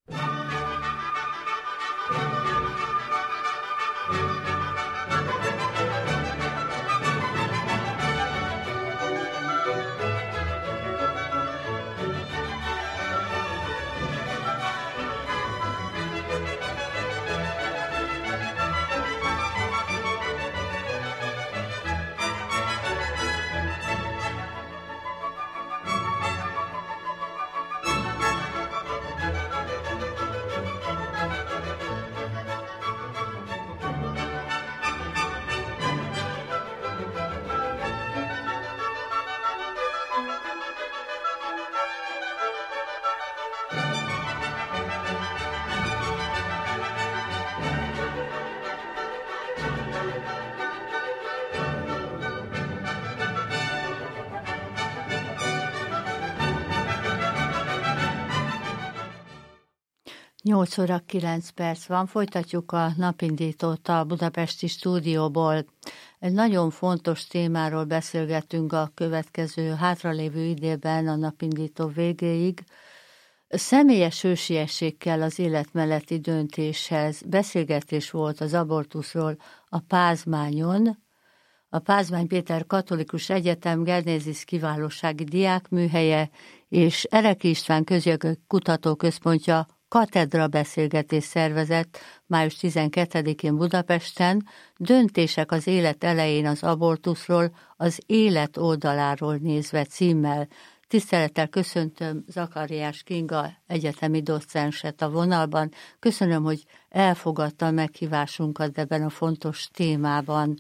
8 óra 9 perc van, folytatjuk a napindítót a budapesti stúdióból. Egy nagyon fontos témáról beszélgetünk a következő hátralévő időben a napindító végéig. Személyes hősiesség kell az élet melletti döntéshez. Beszélgetés volt az abortuszról a Pázmányon. A Pázmány Péter Katolikus Egyetem Genézis Kiválósági Diákműhelye és Ereki István Közjogi Kutatóközpontja katedra beszélgetés szervezett május 12-én Budapesten, döntések az élet elején az abortuszról, az élet oldaláról nézve címmel. Tisztelettel köszöntöm Zakariás Kinga egyetemi docenset a vonalban. Köszönöm, hogy elfogadta a meghívásunkat ebben a fontos témában.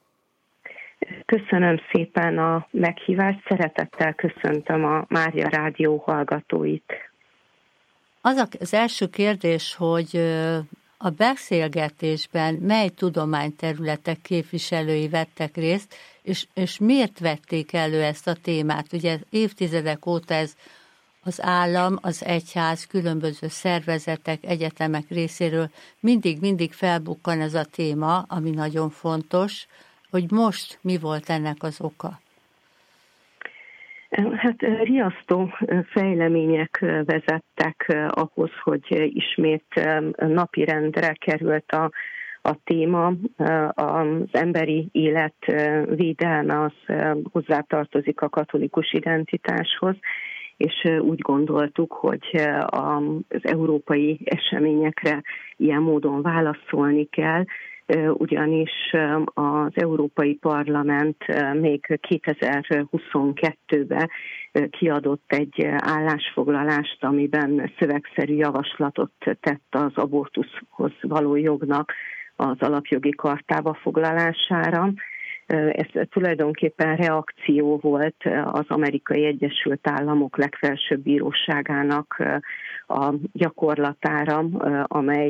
Köszönöm szépen a meghívást, szeretettel köszöntöm a Mária Rádió hallgatóit. Az első kérdés, hogy a beszélgetésben mely tudományterületek képviselői vettek részt, és miért vették elő ezt a témát? Ugye évtizedek óta ez az állam, az egyház, különböző szervezetek, egyetemek részéről mindig felbukkan ez a téma, ami nagyon fontos, hogy most mi volt ennek az oka? Hát riasztó fejlemények vezettek ahhoz, hogy ismét napirendre került a téma. Az emberi élet védelme az hozzátartozik a katolikus identitáshoz, és úgy gondoltuk, hogy az európai eseményekre ilyen módon válaszolni kell, ugyanis az Európai Parlament még 2022-ben kiadott egy állásfoglalást, amiben szövegszerű javaslatot tett az abortuszhoz való jognak az alapjogi kartába foglalására. Ez tulajdonképpen reakció volt az Amerikai Egyesült Államok legfelsőbb bíróságának a gyakorlatára, amely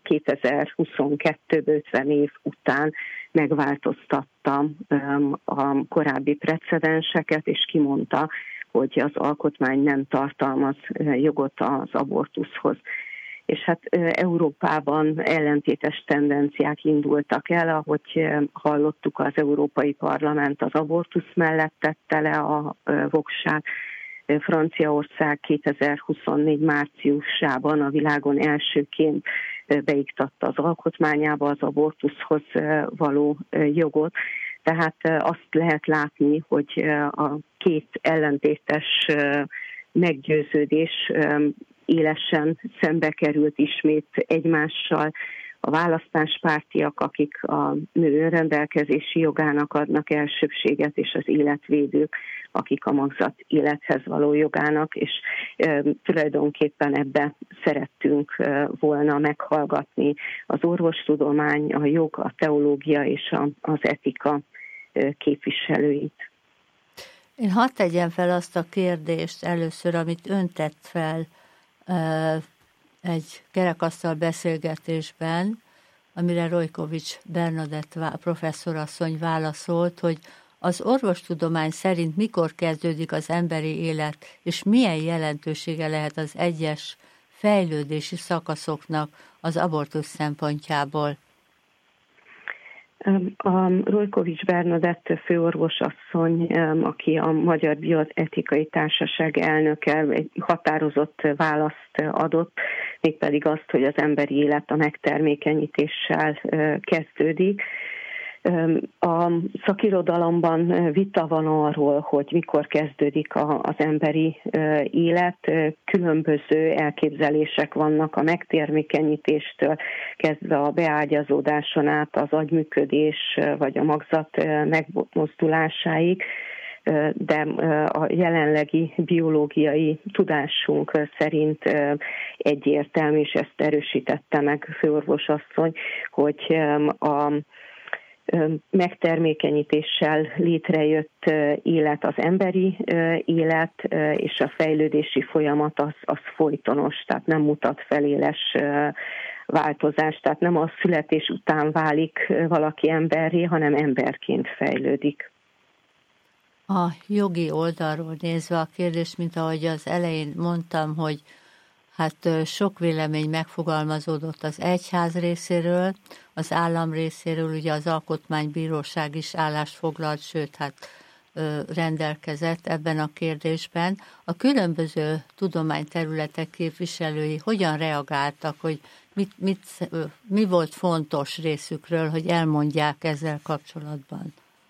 2022-ben 50 év után megváltoztatta a korábbi precedenseket, és kimondta, hogy az alkotmány nem tartalmaz jogot az abortuszhoz. És hát Európában ellentétes tendenciák indultak el, ahogy hallottuk, az Európai Parlament az abortusz mellett tette le a voksát. Franciaország 2024 márciusában a világon elsőként beiktatta az alkotmányába az abortuszhoz való jogot. Tehát azt lehet látni, hogy a két ellentétes meggyőződés élesen szembe került ismét egymással. A választáspártiak, akik a nő önrendelkezési jogának adnak elsőbséget, és az életvédők, akik a magzat élethez való jogának, és tulajdonképpen ebbe szerettünk volna meghallgatni az orvostudomány, a jog, a teológia és az etika képviselőit. Én hadd tegyem fel azt a kérdést először, amit ön tett fel egy kerekasztal beszélgetésben, amire Rojkovics Bernadett professzorasszony válaszolt, hogy az orvostudomány szerint mikor kezdődik az emberi élet, és milyen jelentősége lehet az egyes fejlődési szakaszoknak az abortusz szempontjából. A Rojkovics Bernadett főorvosasszony, aki a Magyar Bioetikai Társaság elnöke, egy határozott választ adott, mégpedig azt, hogy az emberi élet a megtermékenyítéssel kezdődik. A szakirodalomban vita van arról, hogy mikor kezdődik az emberi élet. Különböző elképzelések vannak a megtermékenyítéstől, kezdve a beágyazódáson át az agyműködés vagy a magzat megmozdulásáig, de a jelenlegi biológiai tudásunk szerint egyértelmű, és ezt erősítette meg főorvosasszony, hogy a megtermékenyítéssel létrejött élet az emberi élet, és a fejlődési folyamat az folytonos, tehát nem mutat feléles változást, tehát nem a születés után válik valaki emberré, hanem emberként fejlődik. A jogi oldalról nézve a kérdés, mint ahogy az elején mondtam, hogy hát sok vélemény megfogalmazódott az egyház részéről, az állam részéről, ugye az Alkotmánybíróság is állást foglalt, sőt, hát rendelkezett ebben a kérdésben. A különböző tudományterületek képviselői hogyan reagáltak, hogy mi volt fontos részükről, hogy elmondják ezzel kapcsolatban?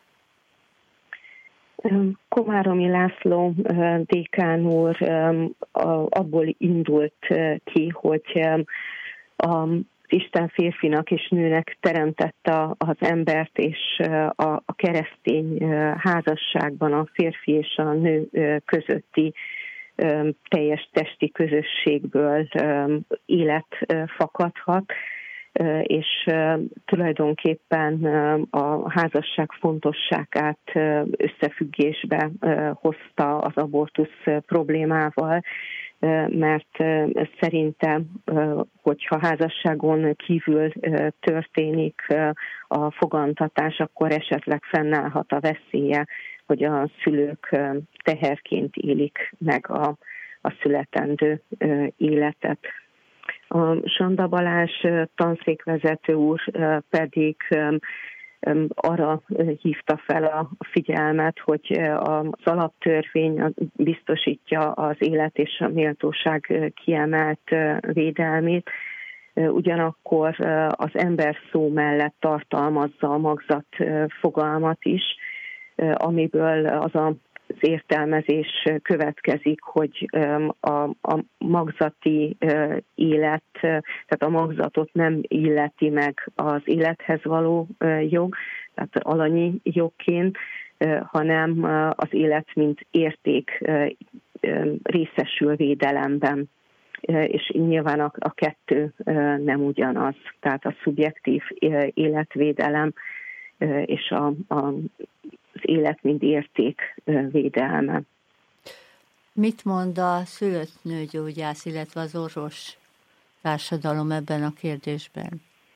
Komáromi László dékán úr abból indult ki, hogy az Isten férfinak és nőnek teremtette az embert, és a keresztény házasságban a férfi és a nő közötti teljes testi közösségből élet fakadhat, és tulajdonképpen a házasság fontosságát összefüggésbe hozta az abortusz problémával, mert szerintem, hogyha házasságon kívül történik a fogantatás, akkor esetleg fennállhat a veszélye, hogy a szülők teherként élik meg a születendő életet. A Sanda Balázs tanszékvezető úr pedig arra hívta fel a figyelmet, hogy az alaptörvény biztosítja az élet és a méltóság kiemelt védelmét, ugyanakkor az ember szó mellett tartalmazza a magzat fogalmat is, amiből az értelmezés következik, hogy a magzati élet, tehát a magzatot nem illeti meg az élethez való jog, tehát alanyi jogként, hanem az élet mint érték részesül védelemben. És nyilván a kettő nem ugyanaz, tehát a szubjektív életvédelem és az élet, mint érték védelme. Mit mond a szülött nőgyógyász, illetve az orvos társadalom ebben a kérdésben?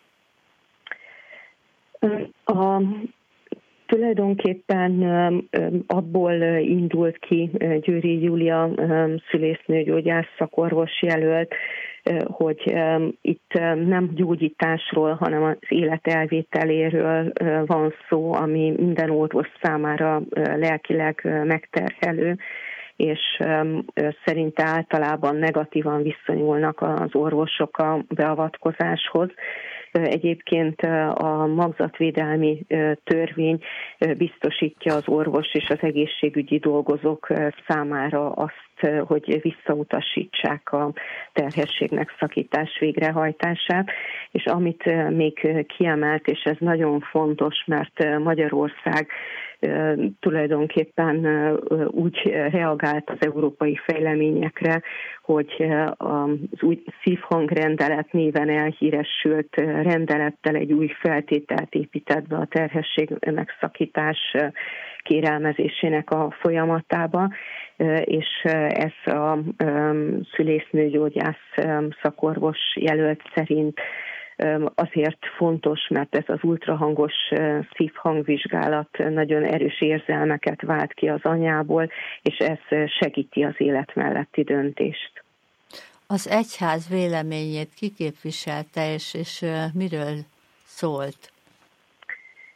Tulajdonképpen abból indult ki Győri Júlia szülésznőgyógyász szakorvos jelölt, hogy itt nem gyógyításról, hanem az élet elvételéről van szó, ami minden orvos számára lelkileg megterhelő, és szerinte általában negatívan viszonyulnak az orvosok a beavatkozáshoz. Egyébként a magzatvédelmi törvény biztosítja az orvos és az egészségügyi dolgozók számára azt, hogy visszautasítsák a terhességnek szakítás végrehajtását, és amit még kiemelt, és ez nagyon fontos, mert Magyarország tulajdonképpen úgy reagált az európai fejleményekre, hogy az új szívhangrendelet néven elhíresült rendelettel egy új feltételt épített be a terhesség megszakítás kérelmezésének a folyamatába, és ez a szülésznőgyógyász szakorvos jelölt szerint azért fontos, mert ez az ultrahangos szívhangvizsgálat nagyon erős érzelmeket vált ki az anyából, és ez segíti az élet melletti döntést. Az egyház véleményét ki képviselte, és miről szólt?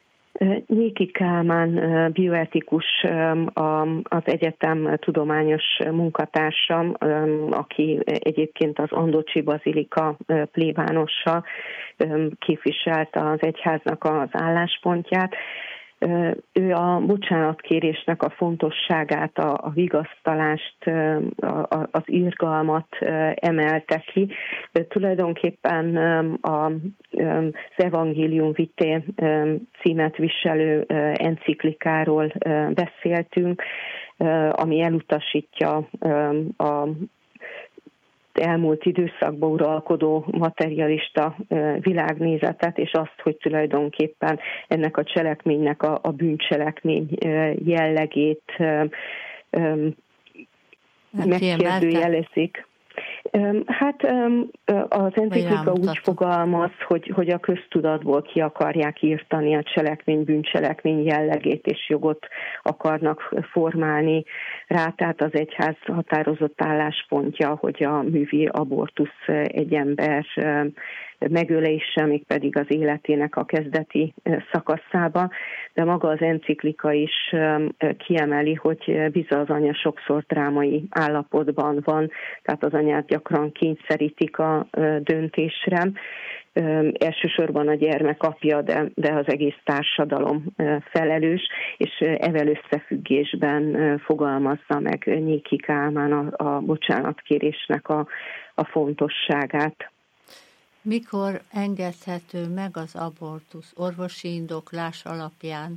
Nyéki Kálmán bioetikus, az egyetem tudományos munkatársam, aki egyébként az Andocsi Bazilika plébánosa képviselte az egyháznak az álláspontját. Ő a bocsánatkérésnek a fontosságát, a vigasztalást, az irgalmat emelte ki. Tulajdonképpen az Evangelium Vitae címet viselő enciklikáról beszéltünk, ami elutasítja a elmúlt időszakban uralkodó materialista világnézetet, és azt, hogy tulajdonképpen ennek a cselekménynek a bűncselekmény jellegét megkérdőjelezik. Hát az enciklika úgy fogalmaz, hogy a köztudatból ki akarják írtani a bűncselekmény jellegét, és jogot akarnak formálni rá. Tehát az egyház határozott álláspontja, hogy a művi abortusz egy ember megölése, még pedig az életének a kezdeti szakaszába, de maga az enciklika is kiemeli, hogy bizony az anya sokszor drámai állapotban van, tehát az anyát gyakran kényszerítik a döntésre. Elsősorban a gyermek apja, de az egész társadalom felelős, és evel összefüggésben fogalmazza meg Nyéki Kálmán a bocsánatkérésnek a fontosságát. Mikor engedhető meg az abortusz orvosi indoklás alapján?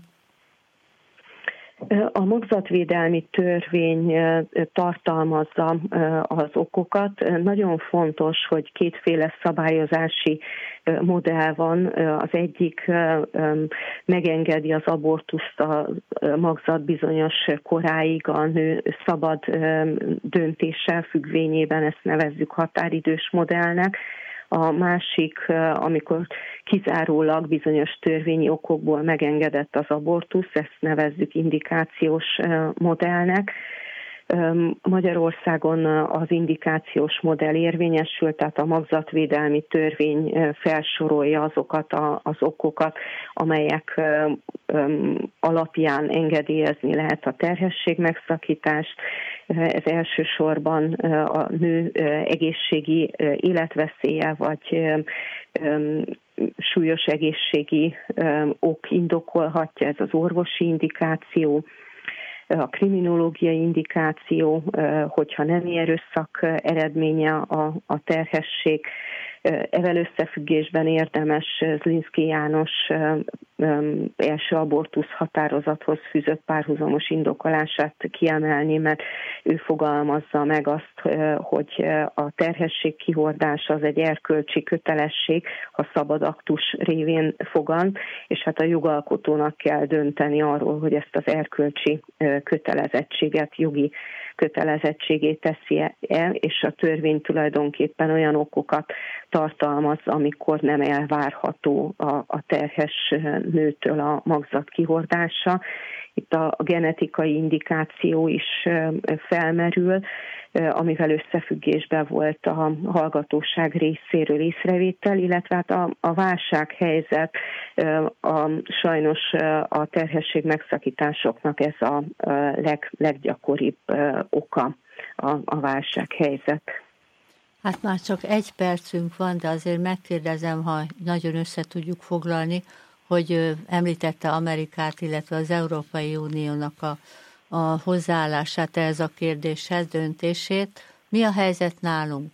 A magzatvédelmi törvény tartalmazza az okokat. Nagyon fontos, hogy kétféle szabályozási modell van. Az egyik megengedi az abortuszt a magzat bizonyos koráig a nő szabad döntéssel függvényében, ezt nevezzük határidős modellnek. A másik, amikor kizárólag bizonyos törvényi okokból megengedett az abortusz, ezt nevezzük indikációs modellnek. Magyarországon az indikációs modell érvényesül, tehát a magzatvédelmi törvény felsorolja azokat az okokat, amelyek alapján engedélyezni lehet a terhesség megszakítást. Ez elsősorban a nő egészségi életveszélye vagy súlyos egészségi ok indokolhatja, ez az orvosi indikáció. A kriminológiai indikáció, hogyha nemi erőszak eredménye a terhesség. Evel összefüggésben érdemes Zlinszky János első abortusz határozathoz fűzött párhuzamos indokolását kiemelni, mert ő fogalmazza meg azt, hogy a terhesség kihordása az egy erkölcsi kötelesség, ha szabad aktus révén fogant, és hát a jogalkotónak kell dönteni arról, hogy ezt az erkölcsi kötelezettséget jogi kötelezettségét teszi el, és a törvény tulajdonképpen olyan okokat tartalmaz, amikor nem elvárható a terhes nőtől a magzat kihordása. Itt a genetikai indikáció is felmerül, amivel összefüggésben volt a hallgatóság részéről észrevétel, illetve hát a válsághelyzet, sajnos a terhesség megszakításoknak ez a leggyakoribb oka a válsághelyzet. Hát már csak egy percünk van, de azért megkérdezem, ha nagyon össze tudjuk foglalni, hogy említette Amerikát, illetve az Európai Uniónak a hozzáállását ehhez a kérdéshez, döntését. Mi a helyzet nálunk?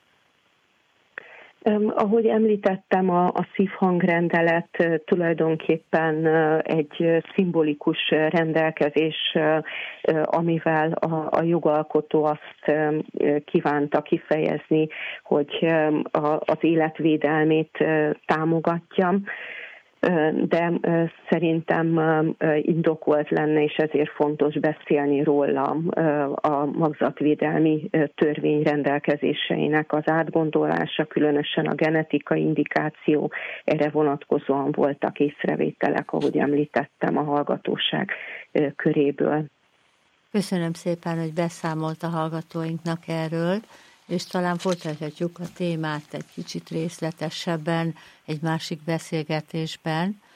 Ahogy említettem, a szívhangrendelet tulajdonképpen egy szimbolikus rendelkezés, amivel a jogalkotó azt kívánta kifejezni, hogy az életvédelmét támogatja, de szerintem indokolt lenne, és ezért fontos beszélni róla a magzatvédelmi törvény rendelkezéseinek az átgondolása, különösen a genetikai indikáció, erre vonatkozóan voltak észrevételek, ahogy említettem, a hallgatóság köréből. Köszönöm szépen, hogy beszámolt a hallgatóinknak erről, és talán folytathatjuk a témát egy kicsit részletesebben egy másik beszélgetésben.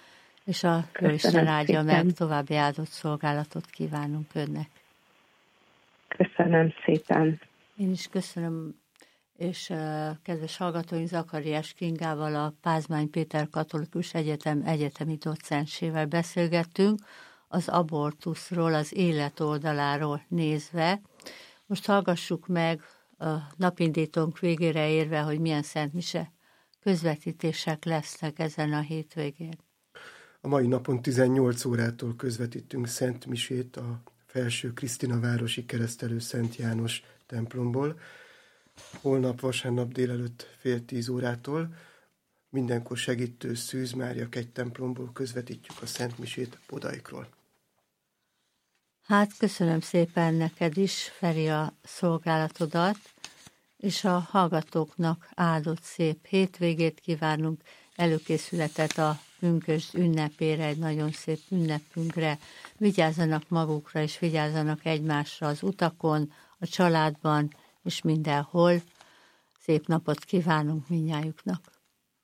És a Isten áldja meg, további áldott szolgálatot kívánunk önnek. Köszönöm szépen. Én is köszönöm, és kedves hallgatóink, Zakariás Kingával, a Pázmány Péter Katolikus Egyetem egyetemi docensével beszélgettünk az abortuszról, az élet oldaláról nézve. Most hallgassuk meg a napindítónk végére érve, hogy milyen szentmise közvetítések lesznek ezen a hétvégén. A mai napon 18 órától közvetítünk szentmisét a Felső Krisztinavárosi Keresztelő Szent János templomból. Holnap vasárnap délelőtt 9:30 mindenkor segítő Szűz Mária kegytemplomból közvetítjük a szentmisét Bodaikról. Hát köszönöm szépen neked is, Feri, a szolgálatodat, és a hallgatóknak áldott szép hétvégét kívánunk, előkészületet a pünkösd ünnepére, egy nagyon szép ünnepünkre. Vigyázzanak magukra, és vigyázzanak egymásra az utakon, a családban, és mindenhol. Szép napot kívánunk mindnyájuknak.